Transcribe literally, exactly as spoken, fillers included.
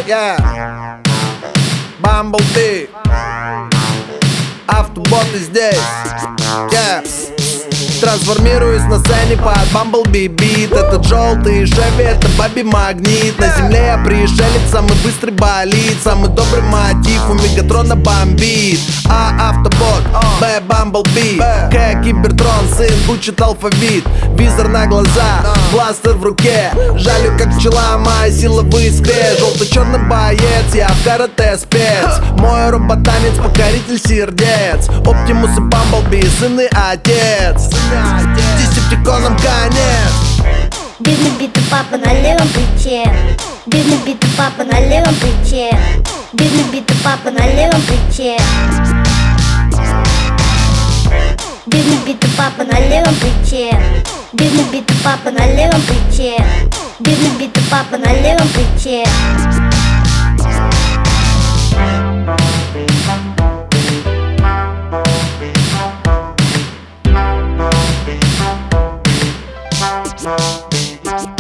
Yeah. Bumblebee, автоботы здесь. Yeah. Трансформируюсь на сцене под Bumblebee бит. Этот желтый Шеви, это баби магнит. На земле я пришелец, самый быстрый болид. Самый добрый мотив у Мегатрона бомбит. А автобот, Б Bumblebee, К Кибертрон, сын учит алфавит. Визор на глаза, бластер в руке. Жалю как пчела, моя сила в искре. Желто-черный боец, я в карате спец. Мой роботанец, покоритель сердец. Оптимус и Bumblebee, сын и отец. Десептиконом конец. Бедный битый папа на левом плече. Бедный битый папа на левом плече. Бедный битый папа на левом плече. Бедный битый папа на левом плече. Бедный битый папа на левом плече. Бедный битый папа на левом плече. Bumblebee.